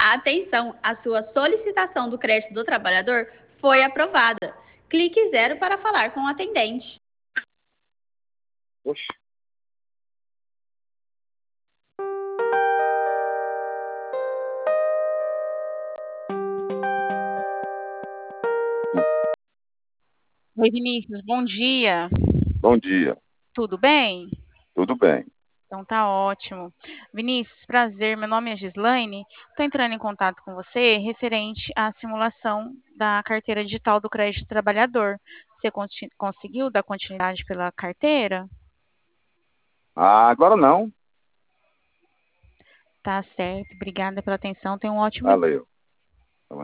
Atenção, a sua solicitação do crédito do trabalhador foi aprovada. Clique 0 para falar com o atendente. Oxe. Oi, Vinícius, bom dia. Bom dia. Tudo bem? Tudo bem. Então tá ótimo. Vinícius, prazer, meu nome é Gislaine. Estou entrando em contato com você referente à simulação da carteira digital do crédito trabalhador. Você conseguiu dar continuidade pela carteira? Agora não. Tá certo, obrigada pela atenção. Tenha um ótimo dia. Valeu.